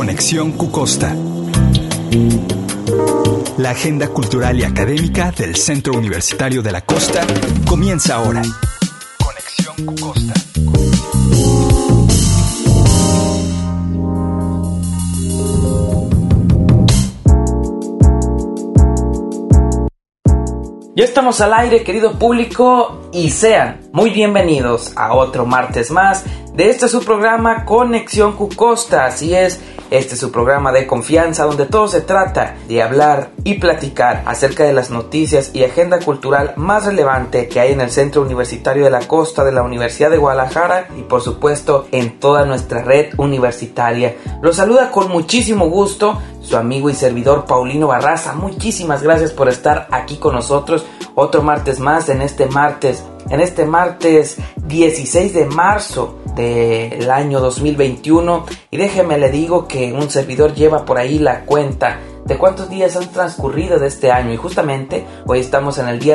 Conexión Cucosta. La agenda cultural y académica del Centro Universitario de la Costa comienza ahora. Conexión Cucosta. Ya estamos al aire, querido público, y sean muy bienvenidos a otro martes más de este su programa Conexión Cucosta. Así es, este es su programa de confianza donde todo se trata de hablar y platicar acerca de las noticias y agenda cultural más relevante que hay en el Centro Universitario de la Costa de la Universidad de Guadalajara y por supuesto en toda nuestra red universitaria. Los saluda con muchísimo gusto su amigo y servidor Paulino Barraza. Muchísimas gracias por estar aquí con nosotros otro martes más en este martes 16 de marzo del año 2021, y déjeme le digo que un servidor lleva por ahí la cuenta de cuántos días han transcurrido de este año, y justamente hoy estamos en el día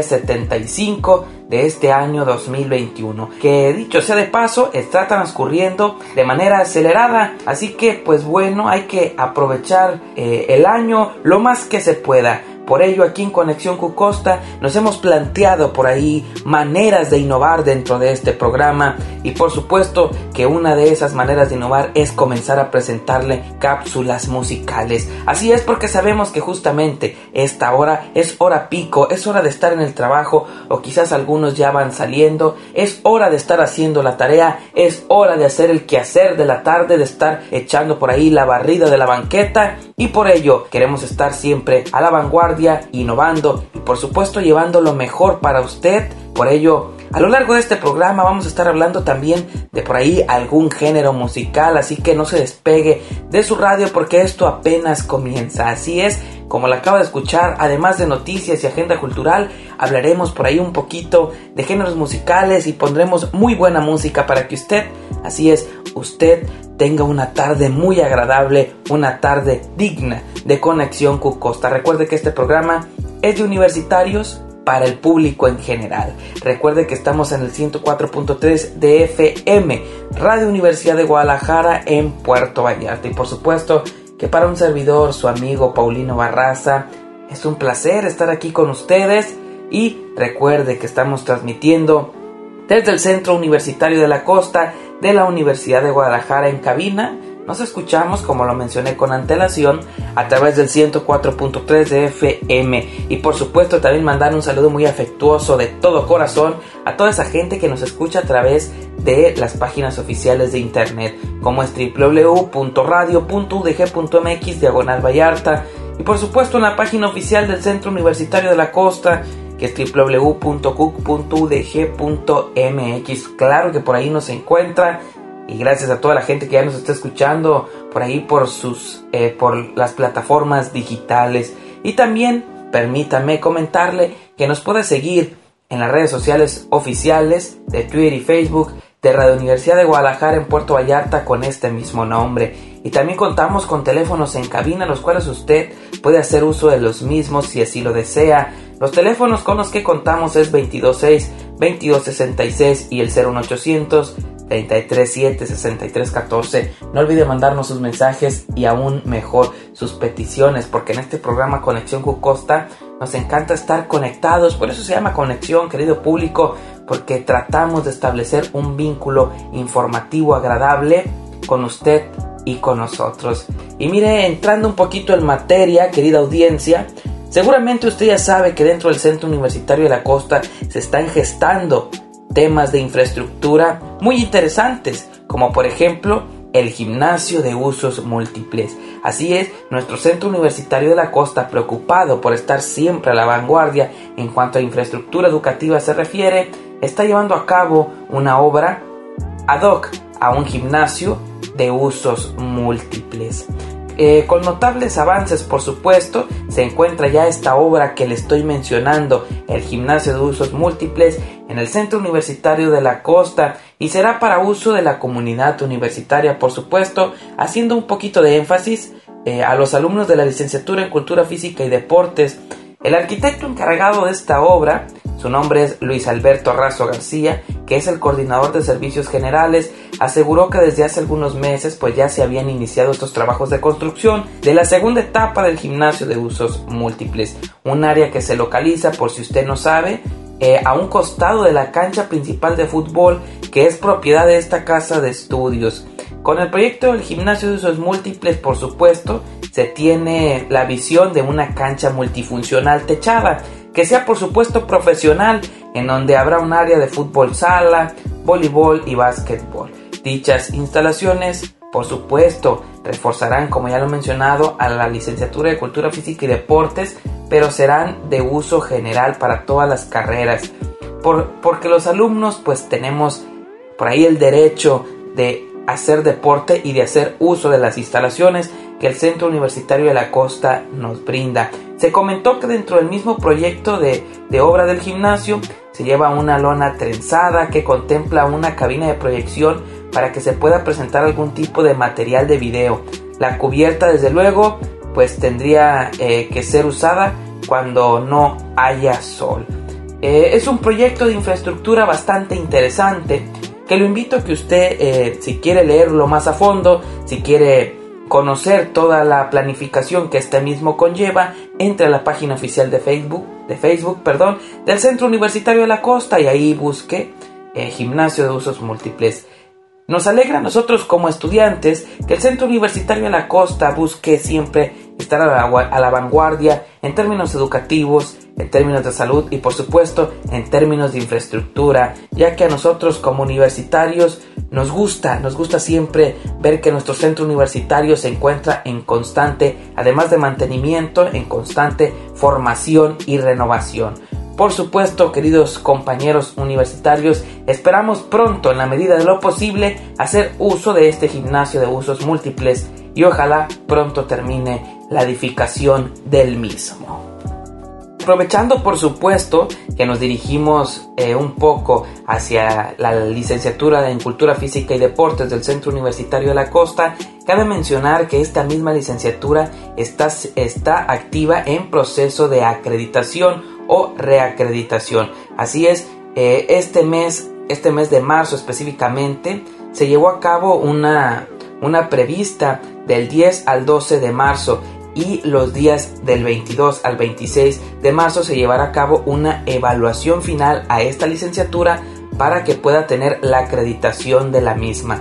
75 de este año 2021, que dicho sea de paso está transcurriendo de manera acelerada, así que pues bueno, hay que aprovechar el año lo más que se pueda. Por ello, aquí en Conexión Cucosta nos hemos planteado por ahí maneras de innovar dentro de este programa, y por supuesto que una de esas maneras de innovar es comenzar a presentarle cápsulas musicales. Así es, porque sabemos que justamente esta hora es hora pico, es hora de estar en el trabajo, o quizás algunos ya van saliendo, es hora de estar haciendo la tarea, es hora de hacer el quehacer de la tarde, de estar echando por ahí la barrida de la banqueta, y por ello queremos estar siempre a la vanguardia, innovando y por supuesto llevando lo mejor para usted. Por ello, a lo largo de este programa vamos a estar hablando también de por ahí algún género musical, así que no se despegue de su radio porque esto apenas comienza. Así es, como la acaba de escuchar, además de noticias y agenda cultural, hablaremos por ahí un poquito de géneros musicales y pondremos muy buena música para que usted, así es, usted tenga una tarde muy agradable, una tarde digna de Conexión Cucosta. Recuerde que este programa es de universitarios para el público en general. Recuerde que estamos en el 104.3 de FM, Radio Universidad de Guadalajara en Puerto Vallarta. Y por supuesto que para un servidor, su amigo Paulino Barraza, es un placer estar aquí con ustedes. Y recuerde que estamos transmitiendo desde el Centro Universitario de la Costa de la Universidad de Guadalajara en cabina. Nos escuchamos, como lo mencioné con antelación, a través del 104.3 de FM. Y por supuesto también mandar un saludo muy afectuoso de todo corazón a toda esa gente que nos escucha a través de las páginas oficiales de internet, como es www.radio.udg.mx/Vallarta, y por supuesto una página oficial del Centro Universitario de la Costa, que es www.cuc.udg.mx. Claro que por ahí nos encuentra. Y gracias a toda la gente que ya nos está escuchando por ahí por las plataformas digitales. Y también permítame comentarle que nos puede seguir en las redes sociales oficiales de Twitter y Facebook de Radio Universidad de Guadalajara en Puerto Vallarta con este mismo nombre. Y también contamos con teléfonos en cabina, los cuales usted puede hacer uso de los mismos si así lo desea. Los teléfonos con los que contamos es 226-2266 y el 01800 337-6314. No olvide mandarnos sus mensajes y aún mejor sus peticiones, porque en este programa Conexión Cucosta nos encanta estar conectados. Por eso se llama Conexión, querido público, porque tratamos de establecer un vínculo informativo agradable con usted y con nosotros. Y mire, entrando un poquito en materia, querida audiencia, seguramente usted ya sabe que dentro del Centro Universitario de la Costa se están gestando temas de infraestructura muy interesantes, como por ejemplo el gimnasio de usos múltiples. Así es, nuestro Centro Universitario de la Costa, preocupado por estar siempre a la vanguardia en cuanto a infraestructura educativa se refiere, está llevando a cabo una obra ad hoc a un gimnasio de usos múltiples. Con notables avances, por supuesto, se encuentra ya esta obra que le estoy mencionando, el gimnasio de usos múltiples, en el Centro Universitario de la Costa, y será para uso de la comunidad universitaria, por supuesto, haciendo un poquito de énfasis a los alumnos de la licenciatura en Cultura Física y Deportes. El arquitecto encargado de esta obra, su nombre es Luis Alberto Razo García, que es el coordinador de servicios generales, aseguró que desde hace algunos meses pues ya se habían iniciado estos trabajos de construcción de la segunda etapa del gimnasio de usos múltiples, un área que se localiza, por si usted no sabe, a un costado de la cancha principal de fútbol, que es propiedad de esta casa de estudios. Con el proyecto del gimnasio de usos múltiples, por supuesto, se tiene la visión de una cancha multifuncional techada, que sea por supuesto profesional, en donde habrá un área de fútbol sala, voleibol y básquetbol. Dichas instalaciones, por supuesto, reforzarán, como ya lo he mencionado, a la licenciatura de Cultura Física y Deportes, pero serán de uso general para todas las carreras, porque los alumnos pues tenemos por ahí el derecho de hacer deporte y de hacer uso de las instalaciones que el Centro Universitario de la Costa nos brinda. Se comentó que dentro del mismo proyecto de obra del gimnasio se lleva una lona trenzada que contempla una cabina de proyección para que se pueda presentar algún tipo de material de video. La cubierta, desde luego, pues tendría que ser usada cuando no haya sol. Es un proyecto de infraestructura bastante interesante, que lo invito a que usted, si quiere leerlo más a fondo, si quiere conocer toda la planificación que este mismo conlleva, entre a la página oficial de Facebook, del Centro Universitario de la Costa, y ahí busque Gimnasio de Usos Múltiples. Nos alegra a nosotros como estudiantes que el Centro Universitario de la Costa busque siempre estar a la vanguardia en términos educativos, en términos de salud y por supuesto en términos de infraestructura, ya que a nosotros como universitarios nos gusta siempre ver que nuestro centro universitario se encuentra en constante, además de mantenimiento, en constante formación y renovación. Por supuesto, queridos compañeros universitarios, esperamos pronto, en la medida de lo posible, hacer uso de este gimnasio de usos múltiples y ojalá pronto termine la edificación del mismo. Aprovechando, por supuesto, que nos dirigimos un poco hacia la licenciatura en Cultura Física y Deportes del Centro Universitario de la Costa, cabe mencionar que esta misma licenciatura está activa en proceso de acreditación o reacreditación. Así es, este mes de marzo específicamente se llevó a cabo una prevista del 10 al 12 de marzo, y los días del 22 al 26 de marzo se llevará a cabo una evaluación final a esta licenciatura para que pueda tener la acreditación de la misma.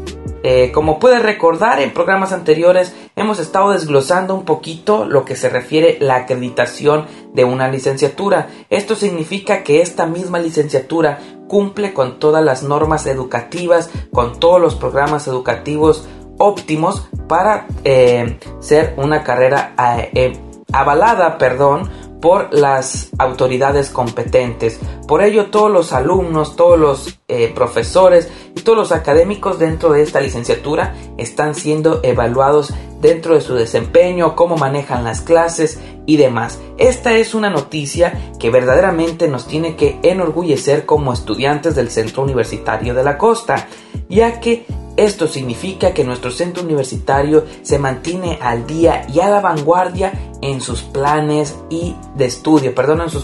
Como puedes recordar, en programas anteriores hemos estado desglosando un poquito lo que se refiere a la acreditación de una licenciatura. Esto significa que esta misma licenciatura cumple con todas las normas educativas, con todos los programas educativos óptimos para ser una carrera avalada, por las autoridades competentes. Por ello, todos los alumnos, todos los profesores y todos los académicos dentro de esta licenciatura están siendo evaluados dentro de su desempeño, cómo manejan las clases y demás. Esta es una noticia que verdaderamente nos tiene que enorgullecer como estudiantes del Centro Universitario de la Costa, ya que esto significa que nuestro centro universitario se mantiene al día y a la vanguardia en sus planes de estudio.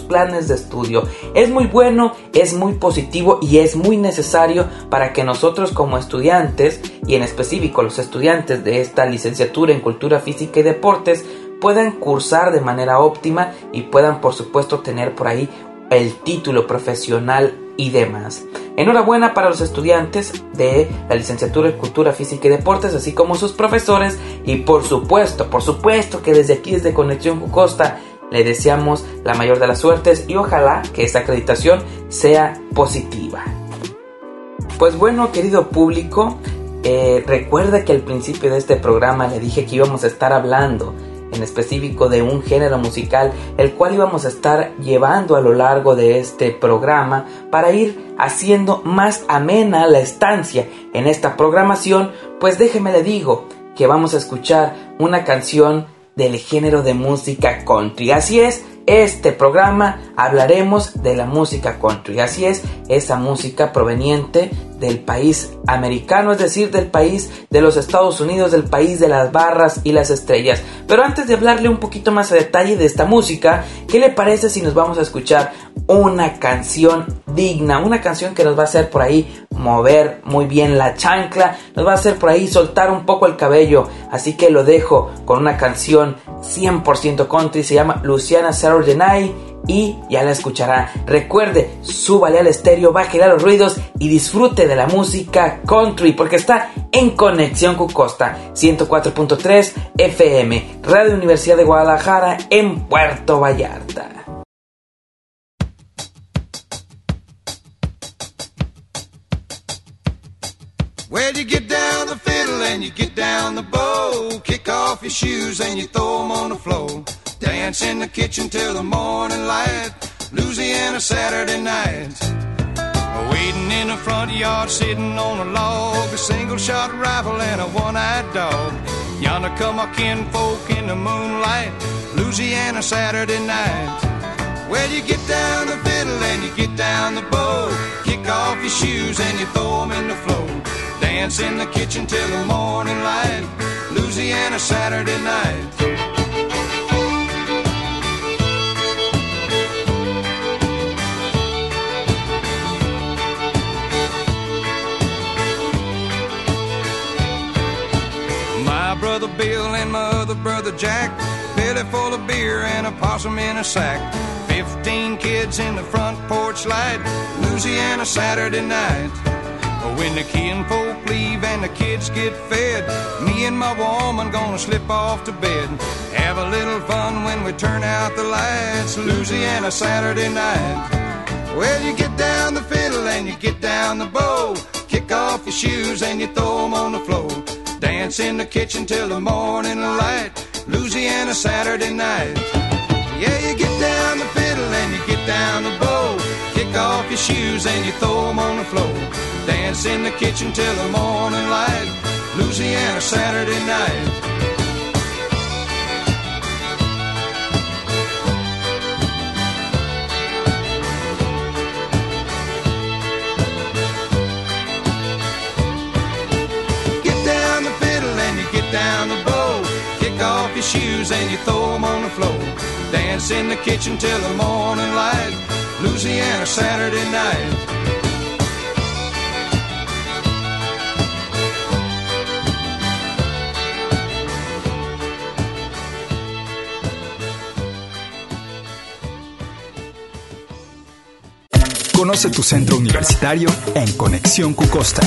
Es muy bueno, es muy positivo y es muy necesario para que nosotros como estudiantes, y en específico los estudiantes de esta licenciatura en Cultura Física y Deportes, puedan cursar de manera óptima y puedan por supuesto tener por ahí el título profesional y demás. Enhorabuena para los estudiantes de la licenciatura en Cultura Física y Deportes, así como sus profesores, y por supuesto que desde Conexión Costa le deseamos la mayor de las suertes y ojalá que esta acreditación sea positiva. Pues bueno, querido público, recuerda que al principio de este programa le dije que íbamos a estar hablando en específico de un género musical, el cual íbamos a estar llevando a lo largo de este programa para ir haciendo más amena la estancia en esta programación. Pues déjeme le digo que vamos a escuchar una canción del género de música country. Así es, este programa hablaremos de la música country. Así es, esa música proveniente del país americano, es decir, del país de los Estados Unidos, del país de las barras y las estrellas. Pero antes de hablarle un poquito más a detalle de esta música, ¿qué le parece si nos vamos a escuchar una canción digna? Una canción que nos va a hacer por ahí mover muy bien la chancla, nos va a hacer por ahí soltar un poco el cabello. Así que lo dejo con una canción 100% country, se llama Louisiana Saturday Night y ya la escuchará. Recuerde, súbale al estéreo, bájale a los ruidos y disfrute de la música country porque está en Conexión Cucosta 104.3 FM, Radio Universidad de Guadalajara en Puerto Vallarta. Well, you get down the fiddle and you get down the bow, kick off your shoes and you throw them on the floor, dance in the kitchen till the morning light, Louisiana Saturday night. Waiting in the front yard, sitting on a log, a single-shot rifle and a one-eyed dog. Yonder come my kinfolk in the moonlight, Louisiana Saturday night. Well, you get down the fiddle and you get down the bow, kick off your shoes and you throw them in the floor, dance in the kitchen till the morning light, Louisiana Saturday night. My brother Bill and my other brother Jack, belly full of beer and a possum in a sack, 15 kids in the front porch light, Louisiana Saturday night. When the kinfolk leave and the kids get fed, me and my woman gonna slip off to bed, have a little fun when we turn out the lights, Louisiana Saturday night. Well, you get down the fiddle and you get down the bow, kick off your shoes and you throw them on the floor, dance in the kitchen till the morning light, Louisiana Saturday night. Yeah, you get down the fiddle and you get down the bow, kick off your shoes and you throw them on the floor, dance in the kitchen till the morning light, Louisiana Saturday night. Get down the fiddle and you get down the bow, kick off your shoes and you throw them on the floor, dance in the kitchen till the morning light, Louisiana Saturday night. Conoce tu centro universitario en Conexión Cucosta.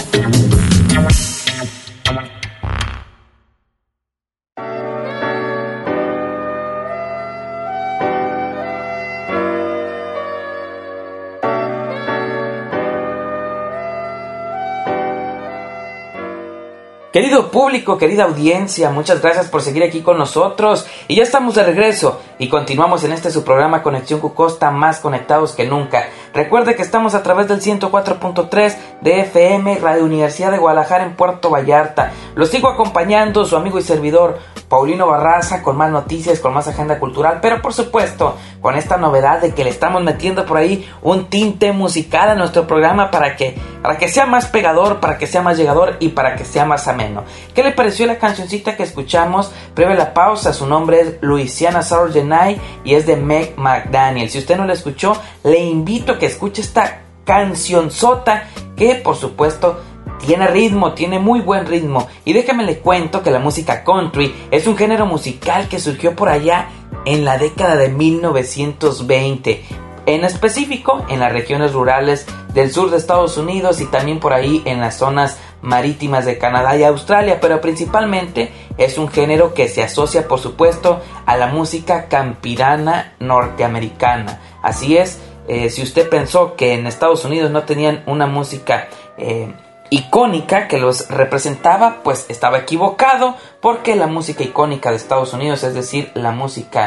Querido público, querida audiencia, muchas gracias por seguir aquí con nosotros y ya estamos de regreso y continuamos en este su programa Conexión Cucosta, más conectados que nunca. Recuerde que estamos a través del 104.3 de FM, Radio Universidad de Guadalajara en Puerto Vallarta. Los sigo acompañando, su amigo y servidor Paulino Barraza, con más noticias, con más agenda cultural, pero por supuesto con esta novedad de que le estamos metiendo por ahí un tinte musical a nuestro programa para que sea más pegador, para que sea más llegador y para que sea más ameno. ¿Qué le pareció la cancioncita que escuchamos previo a la pausa? Su nombre es Louisiana Saturday Night y es de Meg McDaniel. Si usted no la escuchó, le invito a que escuche esta cancionzota que por supuesto tiene ritmo, tiene muy buen ritmo. Y déjame le cuento que la música country es un género musical que surgió por allá en la década de 1920. En específico en las regiones rurales del sur de Estados Unidos y también por ahí en las zonas marítimas de Canadá y Australia, pero principalmente es un género que se asocia por supuesto a la música campirana norteamericana. Así es, si usted pensó que en Estados Unidos no tenían una música icónica que los representaba, pues estaba equivocado, porque la música icónica de Estados Unidos, es decir, la música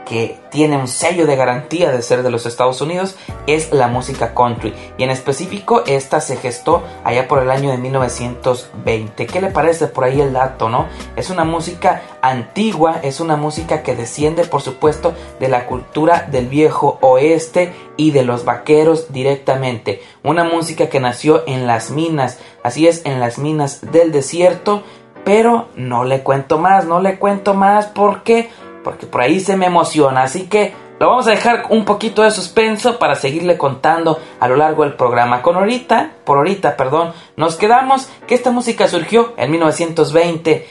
que tiene un sello de garantía de ser de los Estados Unidos es la música country, y en específico esta se gestó allá por el año de 1920. ¿Qué le parece por ahí el dato, no? Es una música antigua, es una música que desciende por supuesto de la cultura del viejo oeste y de los vaqueros directamente, una música que nació en las minas, así es, en las minas del desierto. Pero no le cuento más, porque por ahí se me emociona, así que lo vamos a dejar un poquito de suspenso para seguirle contando a lo largo del programa. Por ahorita, nos quedamos que esta música surgió en 1920,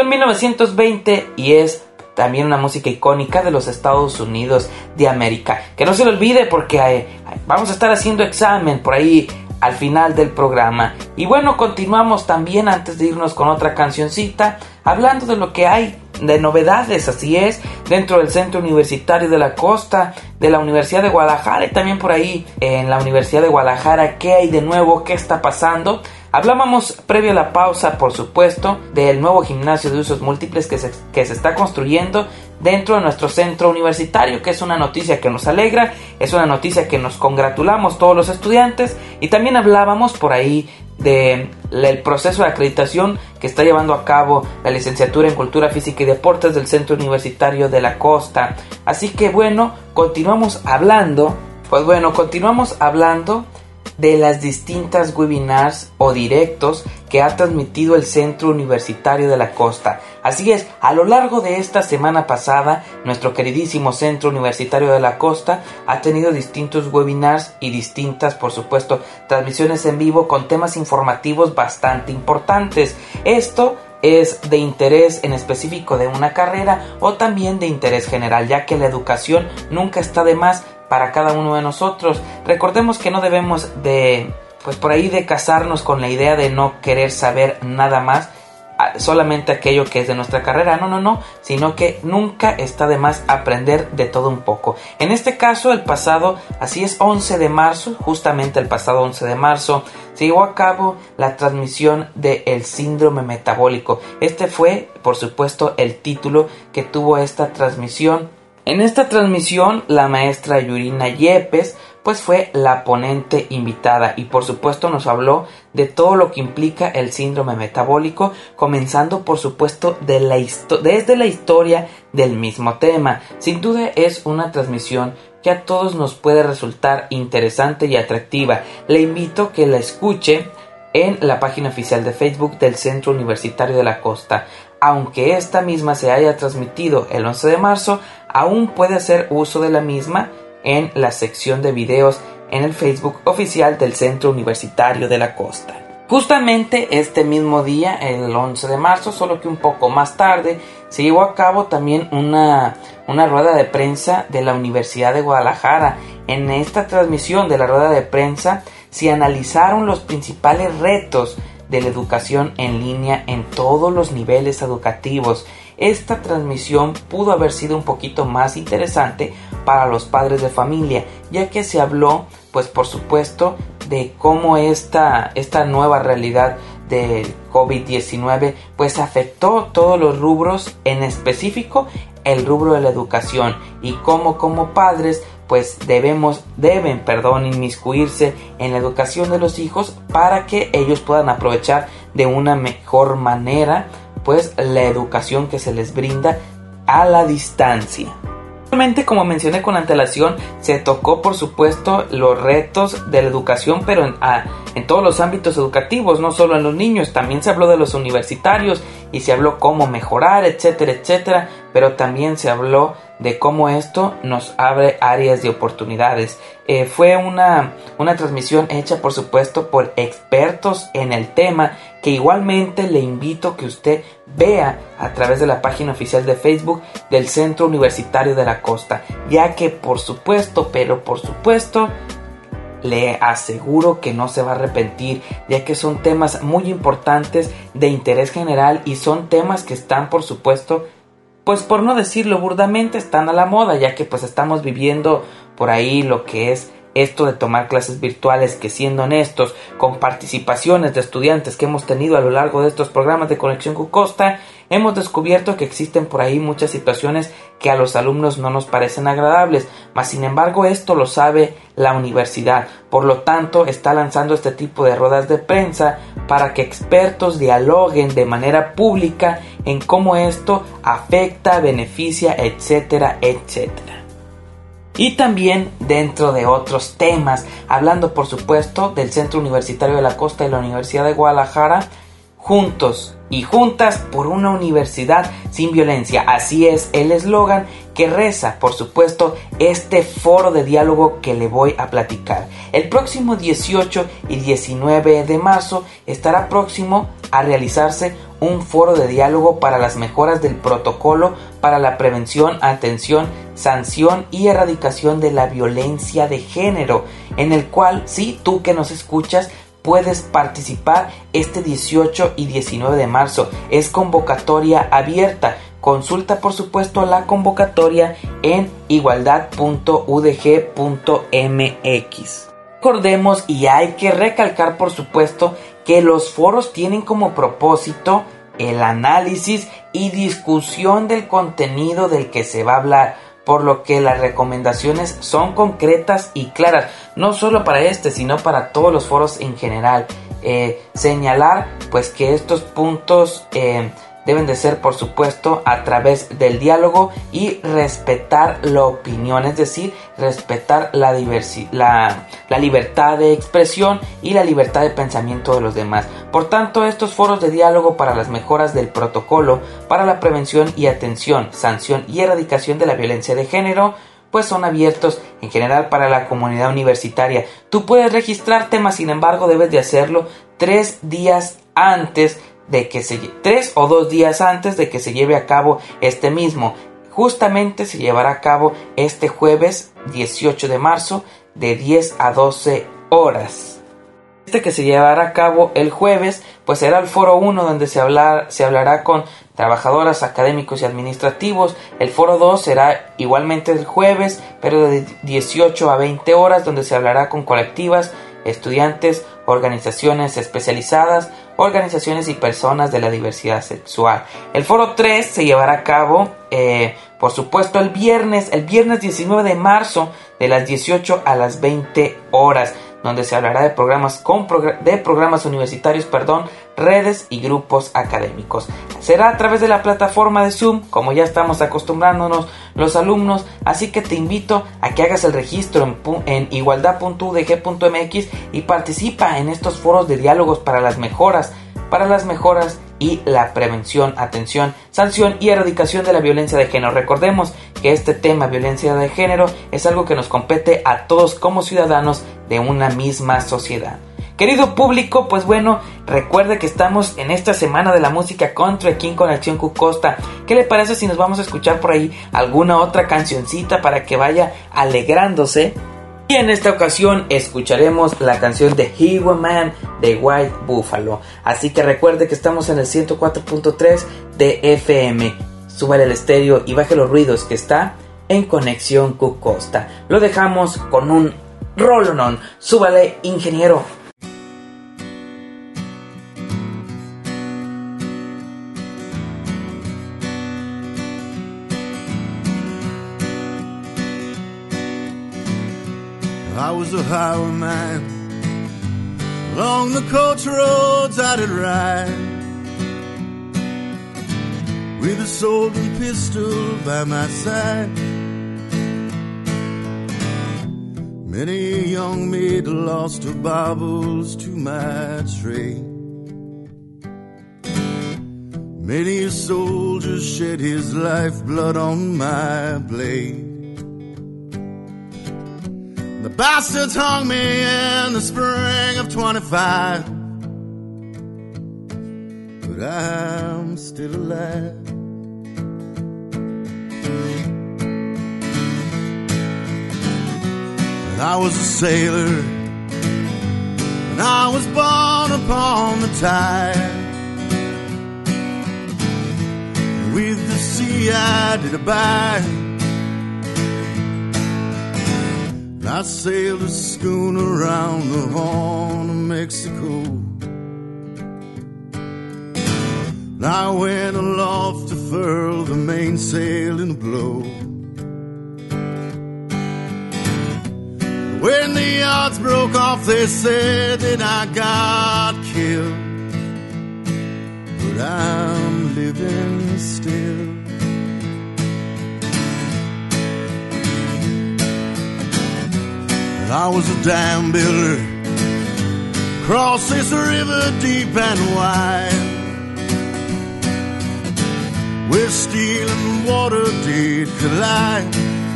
y es también una música icónica de los Estados Unidos de América. Que no se le olvide porque vamos a estar haciendo examen por ahí al final del programa. Y bueno, continuamos también antes de irnos con otra cancioncita, hablando de lo que hay de novedades, así es, dentro del Centro Universitario de la Costa, de la Universidad de Guadalajara, y también por ahí en la Universidad de Guadalajara, ¿qué hay de nuevo? ¿Qué está pasando? Hablábamos previo a la pausa, por supuesto, del nuevo gimnasio de usos múltiples que se está construyendo dentro de nuestro centro universitario, que es una noticia que nos alegra, es una noticia que nos congratulamos todos los estudiantes, y también hablábamos por ahí del proceso de acreditación que está llevando a cabo la licenciatura en Cultura Física y Deportes del Centro Universitario de la Costa. Así que bueno, continuamos hablando de las distintas webinars o directos que ha transmitido el Centro Universitario de la Costa. Así es, a lo largo de esta semana pasada, nuestro queridísimo Centro Universitario de la Costa ha tenido distintos webinars y distintas, por supuesto, transmisiones en vivo con temas informativos bastante importantes. Esto es de interés en específico de una carrera o también de interés general, ya que la educación nunca está de más para cada uno de nosotros. Recordemos que no debemos de casarnos con la idea de no querer saber nada más, solamente aquello que es de nuestra carrera, no, sino que nunca está de más aprender de todo un poco. En este caso, el pasado 11 de marzo, justamente el pasado 11 de marzo, se llevó a cabo la transmisión del síndrome metabólico. Este fue, por supuesto, el título que tuvo esta transmisión. En esta transmisión, la maestra Yurina Yepes fue la ponente invitada y por supuesto nos habló de todo lo que implica el síndrome metabólico, comenzando por supuesto desde la historia del mismo tema. Sin duda es una transmisión que a todos nos puede resultar interesante y atractiva. Le invito a que la escuche en la página oficial de Facebook del Centro Universitario de la Costa. Aunque esta misma se haya transmitido el 11 de marzo, aún puede hacer uso de la misma en la sección de videos en el Facebook oficial del Centro Universitario de la Costa. Justamente este mismo día, el 11 de marzo, solo que un poco más tarde, se llevó a cabo también una rueda de prensa de la Universidad de Guadalajara. En esta transmisión de la rueda de prensa se analizaron los principales retos de la educación en línea en todos los niveles educativos. Esta transmisión pudo haber sido un poquito más interesante para los padres de familia, ya que se habló, por supuesto, de cómo esta nueva realidad del COVID-19 afectó todos los rubros, en específico el rubro de la educación, y cómo como padres deben inmiscuirse en la educación de los hijos para que ellos puedan aprovechar de una mejor manera la educación que se les brinda a la distancia. Realmente, como mencioné con antelación, se tocó por supuesto los retos de la educación, pero en todos los ámbitos educativos, no solo en los niños. También se habló de los universitarios y se habló cómo mejorar, etcétera, pero también se habló de cómo esto nos abre áreas de oportunidades. Fue una transmisión hecha por supuesto por expertos en el tema, que igualmente le invito a que usted vea a través de la página oficial de Facebook del Centro Universitario de la Costa, ya que por supuesto, le aseguro que no se va a arrepentir, ya que son temas muy importantes de interés general y son temas que están por supuesto, por no decirlo burdamente, están a la moda, ya que estamos viviendo por ahí lo que es esto de tomar clases virtuales, que siendo honestos, con participaciones de estudiantes que hemos tenido a lo largo de estos programas de Conexión Cucosta, hemos descubierto que existen por ahí muchas situaciones que a los alumnos no nos parecen agradables, mas sin embargo esto lo sabe la universidad. Por lo tanto, está lanzando este tipo de ruedas de prensa para que expertos dialoguen de manera pública en cómo esto afecta, beneficia, etcétera, etcétera. Y también dentro de otros temas, hablando por supuesto del Centro Universitario de la Costa y la Universidad de Guadalajara, juntos y juntas por una universidad sin violencia. Así es el eslogan que reza, por supuesto, este foro de diálogo que le voy a platicar. El próximo 18 y 19 de marzo estará próximo a realizarse un foro de diálogo para las mejoras del protocolo para la prevención, atención, sanción y erradicación de la violencia de género, en el cual, sí, tú que nos escuchas, puedes participar este 18 y 19 de marzo. Es convocatoria abierta. Consulta por supuesto la convocatoria en igualdad.udg.mx. Recordemos y hay que recalcar por supuesto que los foros tienen como propósito el análisis y discusión del contenido del que se va a hablar, por lo que las recomendaciones son concretas y claras, no solo para este, sino para todos los foros en general. Señalar pues que estos puntos deben de ser por supuesto a través del diálogo y respetar la opinión, es decir, respetar la libertad de expresión y la libertad de pensamiento de los demás. Por tanto, estos foros de diálogo para las mejoras del protocolo para la prevención y atención, sanción y erradicación de la violencia de género pues son abiertos en general para la comunidad universitaria. Tú puedes registrarte, mas sin embargo debes de hacerlo 3 días antes de que 3 o 2 días antes de que se lleve a cabo este mismo. Justamente se llevará a cabo este jueves 18 de marzo de 10 a 12 horas. Este que se llevará a cabo el jueves pues será el foro 1 donde se hablará con trabajadoras, académicos y administrativos. El foro 2 será igualmente el jueves, pero de 18 a 20 horas, donde se hablará con colectivas, estudiantes, organizaciones especializadas, organizaciones y personas de la diversidad sexual. El foro 3 se llevará a cabo, por supuesto, el viernes 19 de marzo, de las 18 a las 20 horas, donde se hablará de programas universitarios, redes y grupos académicos. Será a través de la plataforma de Zoom, como ya estamos acostumbrándonos los alumnos, así que te invito a que hagas el registro en igualdad.udg.mx y participa en estos foros de diálogos para las mejoras y la prevención, atención, sanción y erradicación de la violencia de género. Recordemos que este tema, violencia de género, es algo que nos compete a todos como ciudadanos de una misma sociedad. Querido público, pues bueno, recuerde que estamos en esta semana de la música country aquí en Conexión Cucosta. ¿Qué le parece si nos vamos a escuchar por ahí alguna otra cancioncita para que vaya alegrándose? Y en esta ocasión escucharemos la canción de Hero Man de White Buffalo. Así que recuerde que estamos en el 104.3 de FM. Súbale el estéreo y baje los ruidos, que está en Conexión Cucosta. Lo dejamos con un rolonón. Súbale, ingeniero. I was a highwayman. Along the coach roads I did ride, with a sword and pistol by my side. Many a young maid lost her baubles to my trade. Many a soldier shed his lifeblood on my blade. The bastards hung me in the spring of 25, but I'm still alive. And I was a sailor, and I was born upon the tide. And with the sea I did abide. I sailed a schooner around the Horn of Mexico. and I went aloft to furl the mainsail in a blow. When the yards broke off, they said that I got killed, but I'm living still. And I was a dam builder, cross this river deep and wide, where steel and water did collide,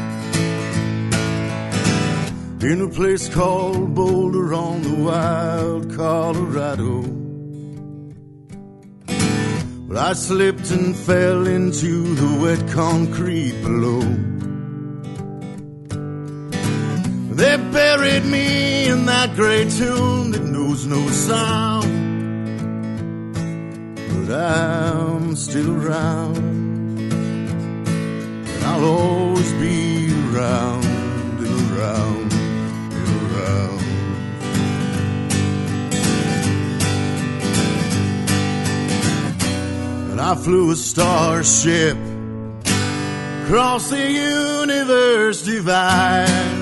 in a place called Boulder on the wild Colorado. But I slipped and fell into the wet concrete below. They buried me in that great tomb that knows no sound, but I'm still around, and I'll always be around and around. And I flew a starship across the universe divide.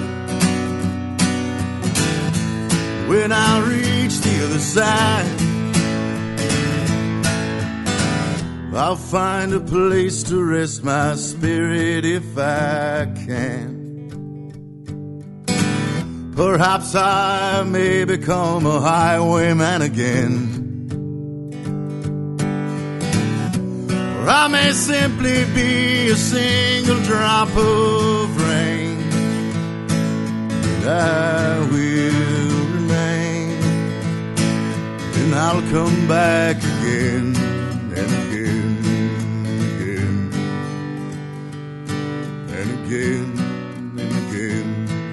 When I reach the other side, I'll find a place to rest my spirit if I can. Perhaps I may become a highwayman again, or I may simply be a single drop of rain, and I will remain, and I'll come back again and again and again and again and again.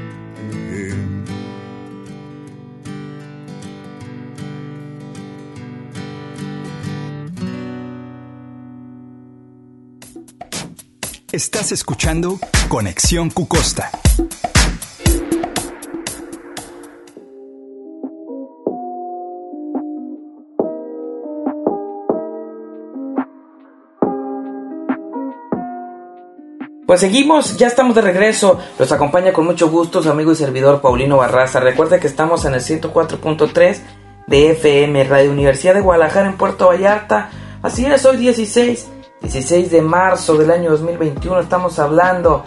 Estás escuchando Conexión Cucosta. Pues seguimos, ya estamos de regreso. Los acompaña con mucho gusto su amigo y servidor Paulino Barraza. Recuerda que estamos en el 104.3 de FM Radio Universidad de Guadalajara en Puerto Vallarta. Así es, hoy 16 de marzo del año 2021 estamos hablando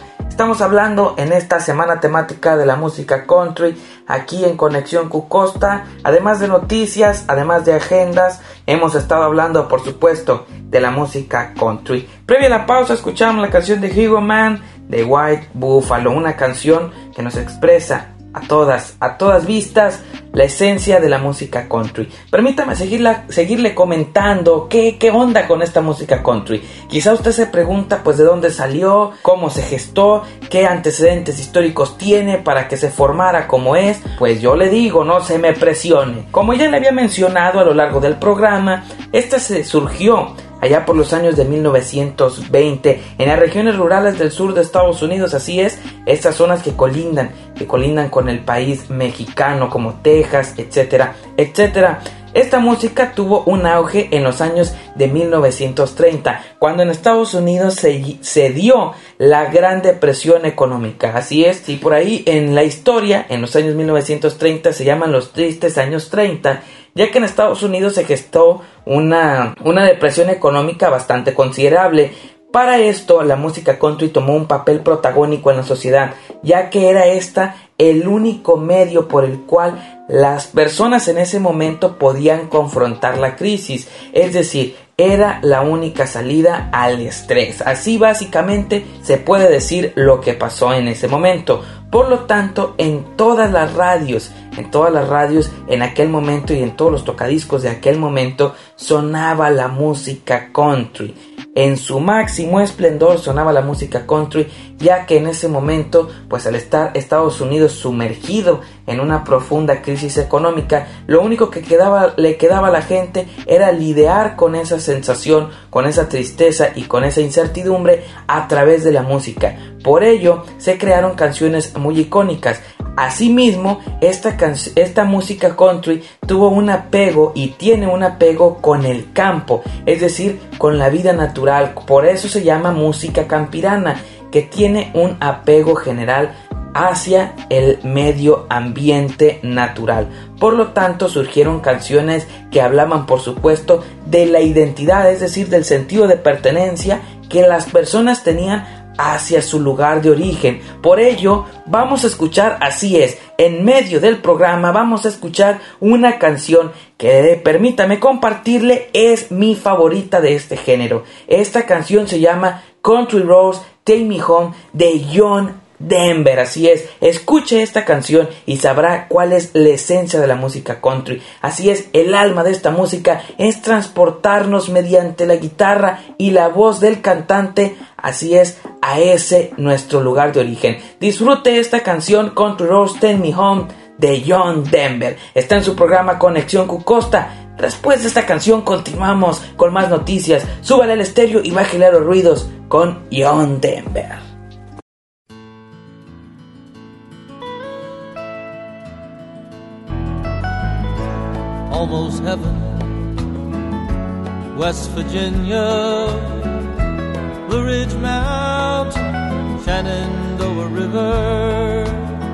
en esta semana temática de la música country aquí en Conexión Cucosta. Además de noticias, además de agendas, hemos estado hablando por supuesto de la música country. Previa a la pausa escuchamos la canción de Hero Man de White Buffalo, una canción que nos expresa a todas vistas la esencia de la música country. Permítame seguirle comentando qué onda con esta música country. Quizá usted se pregunta pues de dónde salió, cómo se gestó, qué antecedentes históricos tiene para que se formara como es. Pues yo le digo, no se me presione. Como ya le había mencionado a lo largo del programa, esta se surgió allá por los años de 1920 en las regiones rurales del sur de Estados Unidos. Así es, estas zonas que colindan con el país mexicano como Texas, etcétera, etcétera. Esta música tuvo un auge en los años de 1930, cuando en Estados Unidos se dio la Gran Depresión económica. Así es, y por ahí en la historia, en los años 1930 se llaman los tristes años 30, ya que en Estados Unidos se gestó una depresión económica bastante considerable. Para esto, la música country tomó un papel protagónico en la sociedad, ya que era esta el único medio por el cual las personas en ese momento podían confrontar la crisis, es decir, era la única salida al estrés. Así básicamente se puede decir lo que pasó en ese momento. Por lo tanto, en todas las radios en aquel momento y en todos los tocadiscos de aquel momento sonaba la música country. En su máximo esplendor sonaba la música country, ya que en ese momento, pues al estar Estados Unidos sumergido en una profunda crisis económica, lo único que le quedaba a la gente era lidiar con esa sensación, con esa tristeza y con esa incertidumbre a través de la música. Por ello, se crearon canciones muy icónicas. Asimismo, esta música country tuvo un apego y tiene un apego con el campo, es decir, con la vida natural. Por eso se llama música campirana, que tiene un apego general hacia el medio ambiente natural. Por lo tanto, surgieron canciones que hablaban, por supuesto, de la identidad, es decir, del sentido de pertenencia que las personas tenían hacia su lugar de origen. Por ello, vamos a escuchar, así es, en medio del programa vamos a escuchar una canción que, permítame compartirle, es mi favorita de este género. Esta canción se llama Country Roads, Take Me Home, de John Denver. Así es, escuche esta canción y sabrá cuál es la esencia de la música country. Así es, el alma de esta música es transportarnos mediante la guitarra y la voz del cantante, así es, a ese nuestro lugar de origen. Disfrute esta canción, Country Roads, Take Me Home, de John Denver. Está en su programa Conexión Cucosta. Después de esta canción continuamos con más noticias. Súbale al estéreo y bájale a los ruidos con John Denver. Almost heaven, West Virginia, Blue Ridge Mountain, Shenandoah River.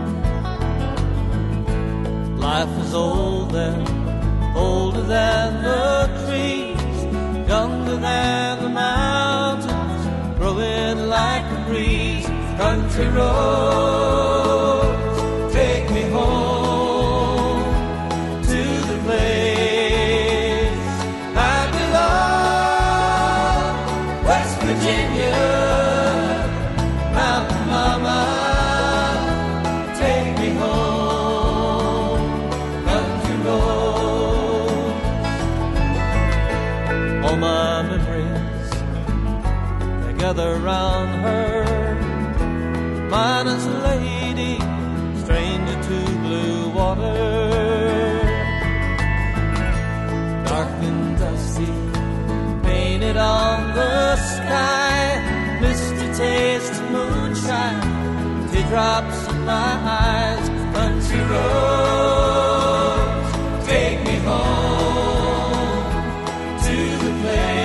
Life is old then, older than the trees, younger than the mountains, growing like a breeze. Country roads, take me home. Around her, miner's lady, stranger to blue water, dark and dusty, painted on the sky, misty taste of moonshine, teardrops in my eyes. Country roads, take me home to the place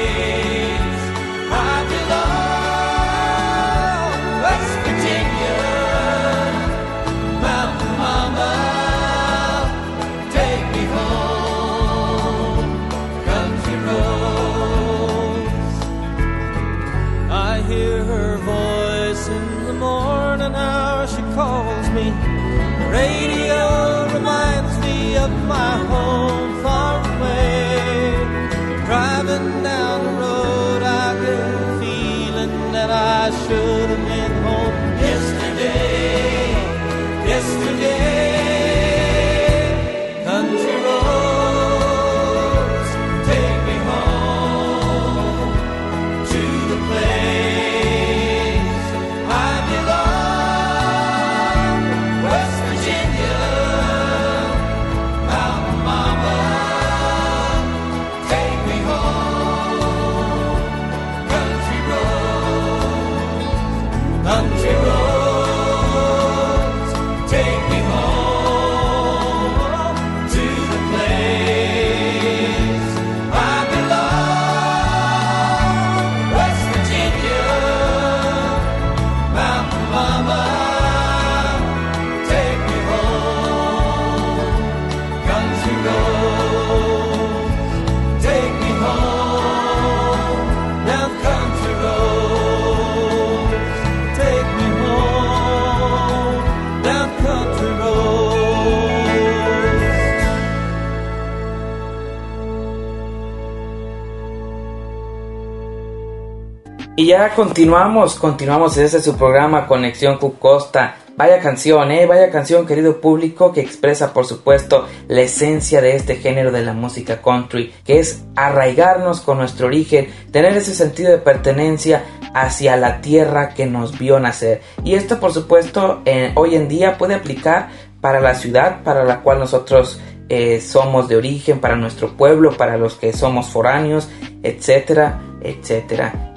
calls me. The radio reminds me of my home far away. Driving down the road, I get a feeling that I should have been home yesterday. Country roads, take me home to the place I belong. West Virginia, Mountain Mama, take me home. Country roads, take me home to the place I belong. West Virginia, Mountain Mama, take me home. Country roads, take me home. Down country roads, take me home. Down country roads. Y ya continuamos desde su programa Conexión Cucosta. Vaya canción, querido público, que expresa, por supuesto, la esencia de este género de la música country, que es arraigarnos con nuestro origen, tener ese sentido de pertenencia hacia la tierra que nos vio nacer. Y esto, por supuesto, hoy en día puede aplicar para la ciudad para la cual nosotros somos de origen, para nuestro pueblo, para los que somos foráneos, etcétera, etcétera.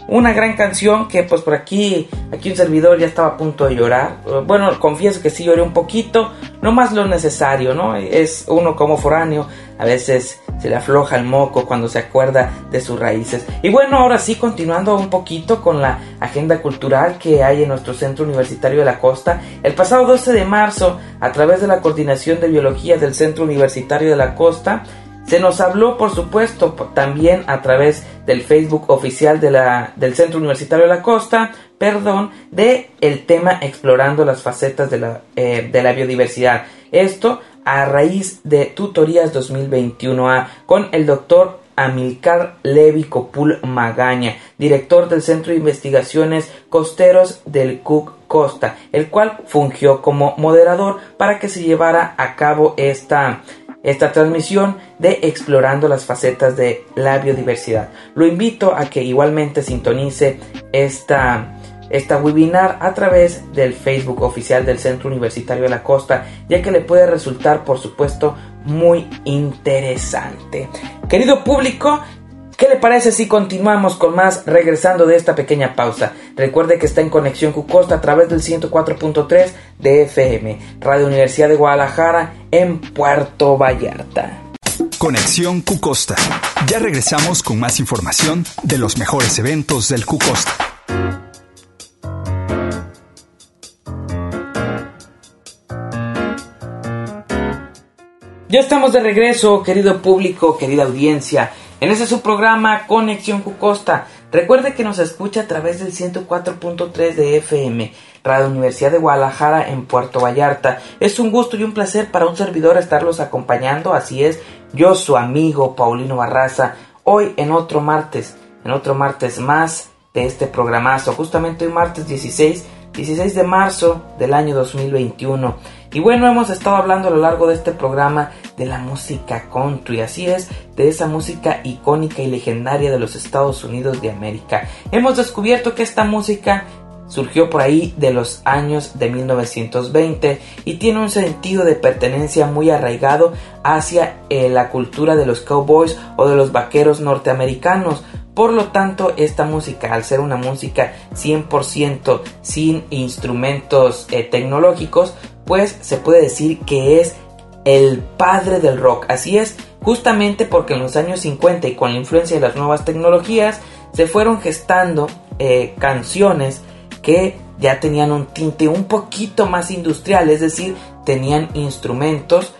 una gran canción que pues por aquí un servidor ya estaba a punto de llorar. Bueno, confieso que sí lloré un poquito, no más lo necesario, ¿no? Es uno como foráneo, a veces se le afloja el moco cuando se acuerda de sus raíces. Y bueno, ahora sí, continuando un poquito con la agenda cultural que hay en nuestro Centro Universitario de la Costa. El pasado 12 de marzo, a través de la Coordinación de Biología del Centro Universitario de la Costa, se nos habló, por supuesto, también a través del Facebook oficial del Centro Universitario de la Costa, de el tema Explorando las facetas de la biodiversidad. Esto a raíz de Tutorías 2021A con el doctor Amilcar Levi Copul Magaña, director del Centro de Investigaciones Costeros del CUC Costa, el cual fungió como moderador para que se llevara a cabo esta transmisión de Explorando las facetas de la biodiversidad. Lo invito a que igualmente sintonice esta webinar a través del Facebook oficial del Centro Universitario de la Costa, ya que le puede resultar, por supuesto, muy interesante. Querido público, ¿qué le parece si continuamos con más regresando de esta pequeña pausa? Recuerde que está en Conexión Q-Costa a través del 104.3 de FM, Radio Universidad de Guadalajara en Puerto Vallarta. Conexión Q-Costa. Ya regresamos con más información de los mejores eventos del Q-Costa. Ya estamos de regreso, querido público, querida audiencia, en este su programa Conexión Q-Costa. Recuerde que nos escucha a través del 104.3 de FM, Radio Universidad de Guadalajara en Puerto Vallarta. Es un gusto y un placer para un servidor estarlos acompañando, así es, yo su amigo Paulino Barraza, hoy en otro martes más de este programazo, justamente hoy martes 16 de marzo del año 2021. Y bueno, hemos estado hablando a lo largo de este programa de la música country, así es, de esa música icónica y legendaria de los Estados Unidos de América. Hemos descubierto que esta música surgió por ahí de los años de 1920 y tiene un sentido de pertenencia muy arraigado hacia la cultura de los cowboys o de los vaqueros norteamericanos. Por lo tanto, esta música, al ser una música 100% sin instrumentos tecnológicos, pues se puede decir que es el padre del rock. Así es, justamente porque en los años 50 y con la influencia de las nuevas tecnologías se fueron gestando canciones que ya tenían un tinte un poquito más industrial, es decir, tenían instrumentos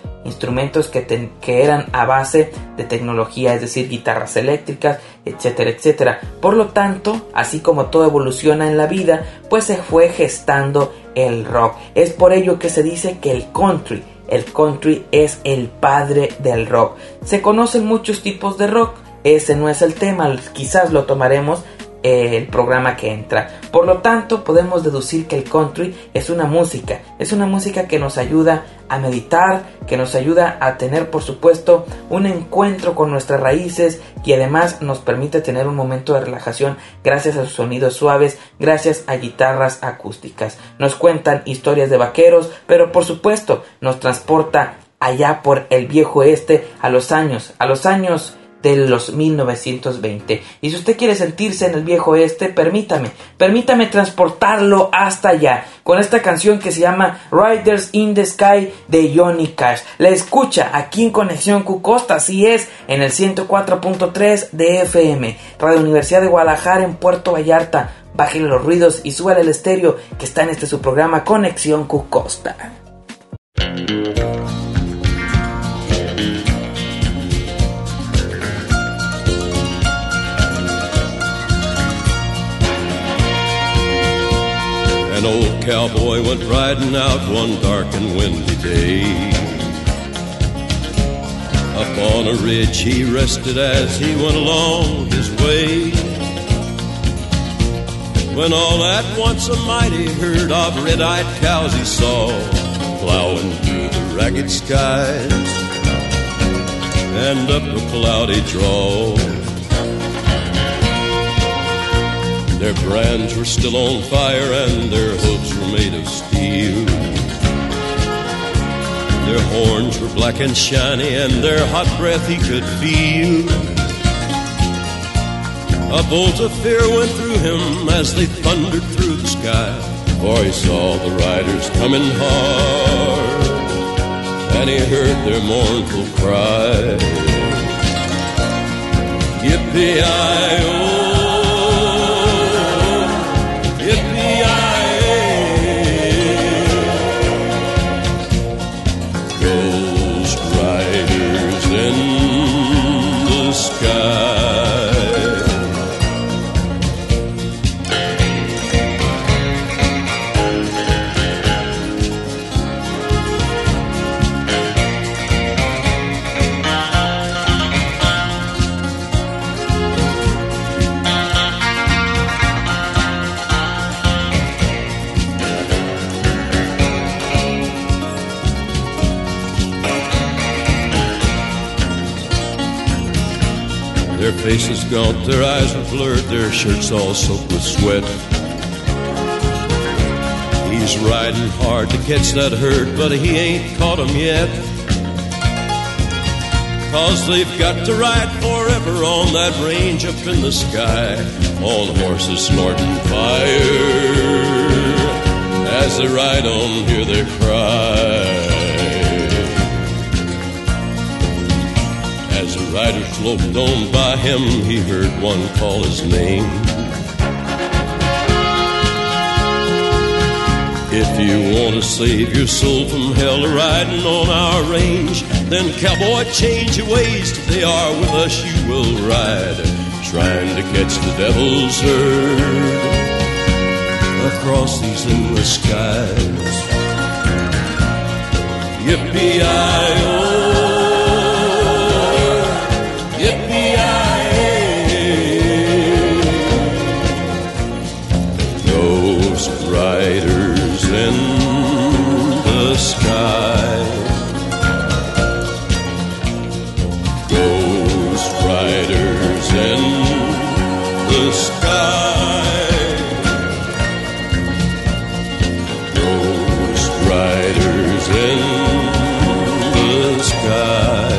que eran a base de tecnología, es decir, guitarras eléctricas, etcétera, etcétera. Por lo tanto, así como todo evoluciona en la vida, pues se fue gestando el rock. Es por ello que se dice que el country es el padre del rock. Se conocen muchos tipos de rock, ese no es el tema, quizás lo tomaremos el programa que entra. Por lo tanto, podemos deducir que el country es una música que nos ayuda a meditar, que nos ayuda a tener, por supuesto, un encuentro con nuestras raíces y además nos permite tener un momento de relajación gracias a sus sonidos suaves, gracias a guitarras acústicas. Nos cuentan historias de vaqueros, pero por supuesto nos transporta allá por el viejo oeste a los años de los 1920. Y si usted quiere sentirse en el viejo oeste, permítame transportarlo hasta allá con esta canción que se llama Riders in the Sky de Johnny Cash. La escucha aquí en Conexión Q-Costa, así es, en el 104.3 de FM, Radio Universidad de Guadalajara en Puerto Vallarta. Bájale los ruidos y súbale el estéreo que está en su programa Conexión Q-Costa. An old cowboy went riding out one dark and windy day. Up on a ridge he rested as he went along his way, when all at once a mighty herd of red-eyed cows he saw plowing through the ragged skies and up a cloudy draw. Their brands were still on fire and their hooves were made of steel. Their horns were black and shiny and their hot breath he could feel. A bolt of fear went through him as they thundered through the sky, for he saw the riders coming hard, and he heard their mournful cry. Yippee-i-oh, Ghost riders in the sky. Their faces gaunt, their eyes are blurred, their shirts all soaked with sweat. He's riding hard to catch that herd, but he ain't caught 'em yet. 'Cause they've got to ride forever on that range up in the sky, on horses snorting fire. As they ride on, hear their cry. As the riders loped on by him, he heard one call his name. If you want to save your soul from hell riding on our range, then cowboy, change your ways. They are with us, you will ride, trying to catch the devil's herd across these endless skies. Yippee-i-oh, riders in the sky. Ghost riders in the sky. Ghost riders in the sky.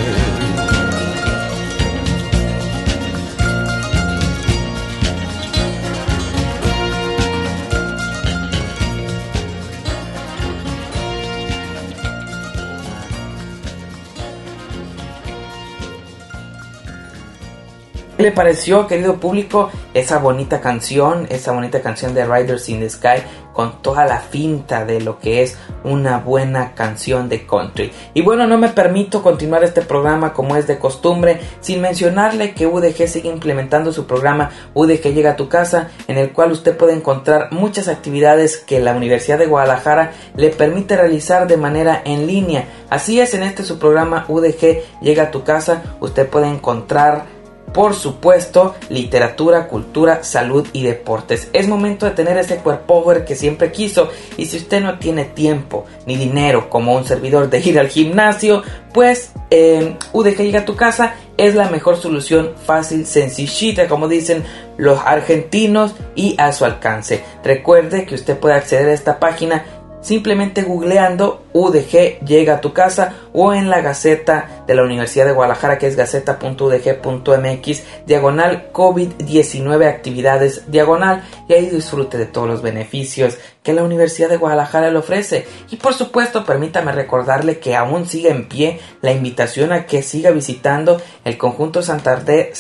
¿Qué le pareció, querido público, esa bonita canción de Riders in the Sky, con toda la finta de lo que es una buena canción de country? Y bueno, no me permito continuar este programa como es de costumbre sin mencionarle que UDG sigue implementando su programa UDG Llega a tu Casa, en el cual usted puede encontrar muchas actividades que la Universidad de Guadalajara le permite realizar de manera en línea. Así es, en este su programa UDG Llega a tu Casa, usted puede encontrar, por supuesto, literatura, cultura, salud y deportes. Es momento de tener ese cuerpover que siempre quiso, y si usted no tiene tiempo ni dinero como un servidor de ir al gimnasio, pues UDG Llega a tu Casa es la mejor solución, fácil, sencillita, como dicen los argentinos, y a su alcance. Recuerde que usted puede acceder a esta página simplemente googleando UDG Llega a tu Casa o en la Gaceta de la Universidad de Guadalajara, que es gaceta.udg.mx diagonal COVID-19 actividades diagonal, y ahí disfrute de todos los beneficios que la Universidad de Guadalajara le ofrece. Y por supuesto, permítame recordarle que aún sigue en pie la invitación a que siga visitando el conjunto Santander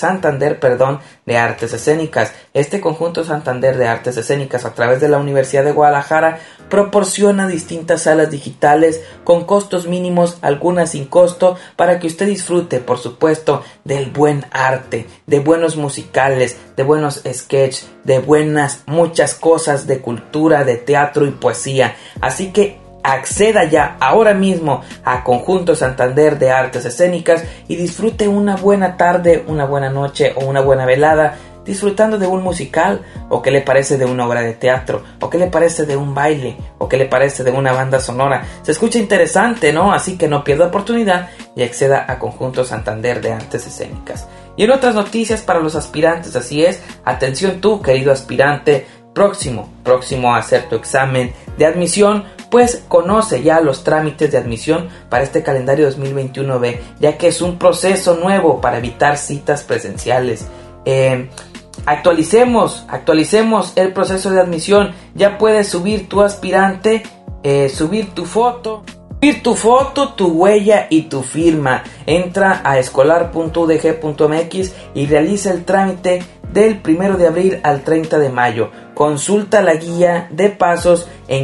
de Artes Escénicas. Este conjunto Santander de Artes Escénicas, a través de la Universidad de Guadalajara, proporciona distintas salas digitales con costos mínimos, algunas sin costo, para que usted disfrute, por supuesto, del buen arte, de buenos musicales, de buenos sketches, de buenas muchas cosas de cultura, de teatro y poesía. Así que acceda ya ahora mismo a Conjunto Santander de Artes Escénicas y disfrute una buena tarde, una buena noche o una buena velada disfrutando de un musical, o qué le parece de una obra de teatro, o qué le parece de un baile, o qué le parece de una banda sonora. Se escucha interesante, ¿no? Así que no pierda oportunidad y acceda a Conjunto Santander de Artes Escénicas. Y en otras noticias para los aspirantes, así es, atención tú, querido aspirante, próximo a hacer tu examen de admisión, pues conoce ya los trámites de admisión para este calendario 2021B, ya que es un proceso nuevo para evitar citas presenciales. actualicemos el proceso de admisión. Ya puedes subir tu aspirante, subir tu foto, tu huella y tu firma. Entra a escolar.udg.mx y realiza el trámite del 1 de abril al 30 de mayo. Consulta la guía de pasos en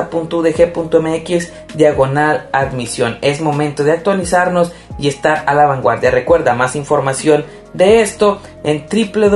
gaceta.udg.mx/admisión. Es momento de actualizarnos y estar a la vanguardia. Recuerda más información de esto en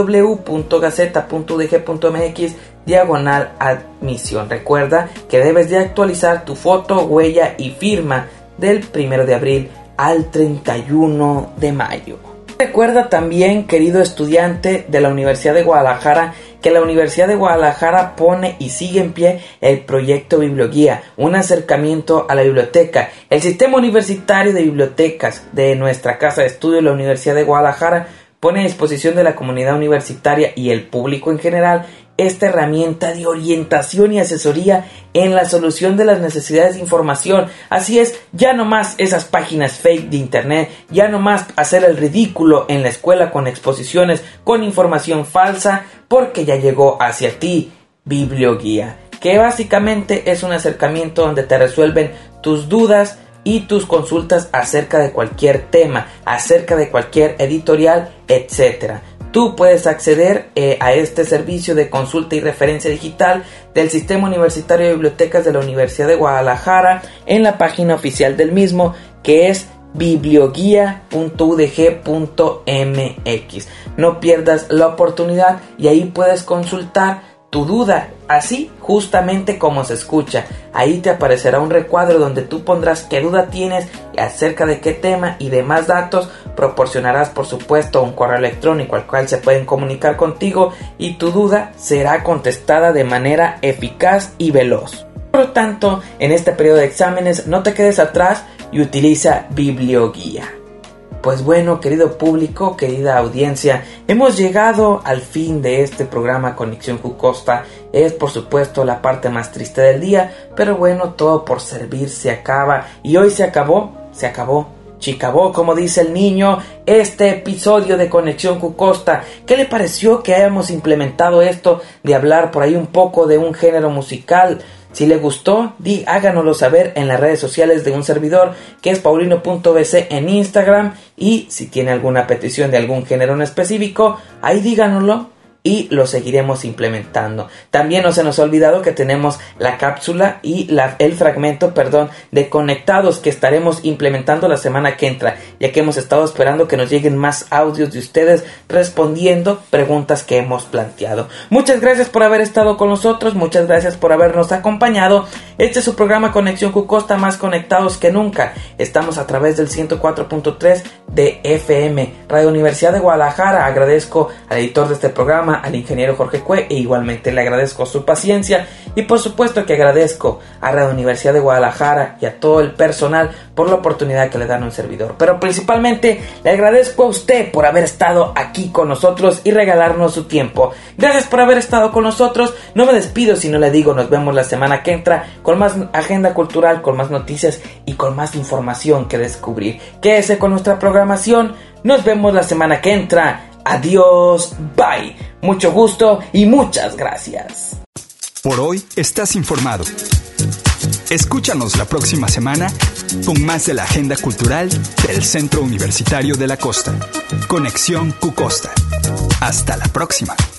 www.gaceta.udg.mx/admisión. Recuerda que debes de actualizar tu foto, huella y firma del 1 de abril al 31 de mayo. Recuerda también, querido estudiante de la Universidad de Guadalajara, que la Universidad de Guadalajara pone y sigue en pie el proyecto Biblioguía, un acercamiento a la biblioteca. El sistema universitario de bibliotecas de nuestra casa de estudio, la Universidad de Guadalajara, pone a disposición de la comunidad universitaria y el público en general esta herramienta de orientación y asesoría en la solución de las necesidades de información. Así es, ya no más esas páginas fake de internet, ya no más hacer el ridículo en la escuela con exposiciones con información falsa, porque ya llegó hacia ti Biblioguía, que básicamente es un acercamiento donde te resuelven tus dudas y tus consultas acerca de cualquier tema, acerca de cualquier editorial, etc. Tú puedes acceder a este servicio de consulta y referencia digital del Sistema Universitario de Bibliotecas de la Universidad de Guadalajara en la página oficial del mismo, que es biblioguía.udg.mx. No pierdas la oportunidad y ahí puedes consultar tu duda, así justamente como se escucha. Ahí te aparecerá un recuadro donde tú pondrás qué duda tienes acerca de qué tema y demás datos. Proporcionarás, por supuesto, un correo electrónico al cual se pueden comunicar contigo y tu duda será contestada de manera eficaz y veloz. Por lo tanto, en este periodo de exámenes no te quedes atrás y utiliza Biblioguía. Pues bueno, querido público, querida audiencia, hemos llegado al fin de este programa Conexión Cucosta. Es por supuesto la parte más triste del día, pero bueno, todo por servir se acaba. Y hoy se acabó, chicabó, como dice el niño, este episodio de Conexión Cucosta. ¿Qué le pareció que hayamos implementado esto de hablar por ahí un poco de un género musical? Si le gustó, háganoslo saber en las redes sociales de un servidor, que es paulino.bc en Instagram. Y si tiene alguna petición de algún género en específico, ahí díganoslo y lo seguiremos implementando. También no se nos ha olvidado que tenemos la cápsula y el fragmento de Conectados, que estaremos implementando la semana que entra, ya que hemos estado esperando que nos lleguen más audios de ustedes respondiendo preguntas que hemos planteado. Muchas gracias por haber estado con nosotros, muchas gracias por habernos acompañado. Este es su programa Conexión Cucosta, más conectados que nunca. Estamos a través del 104.3 de FM, Radio Universidad de Guadalajara. Agradezco al editor de este programa, al ingeniero Jorge Cue, e igualmente le agradezco su paciencia, y por supuesto que agradezco a Radio Universidad de Guadalajara y a todo el personal por la oportunidad que le dan a un servidor, pero principalmente le agradezco a usted por haber estado aquí con nosotros y regalarnos su tiempo. Gracias por haber estado con nosotros. No me despido si no le digo nos vemos la semana que entra con más agenda cultural, con más noticias y con más información que descubrir. Quédese con nuestra programación. Nos vemos la semana que entra. Adiós, bye. Mucho gusto y muchas gracias. Por hoy estás informado. Escúchanos la próxima semana con más de la agenda cultural del Centro Universitario de la Costa. Conexión Cucosta. Hasta la próxima.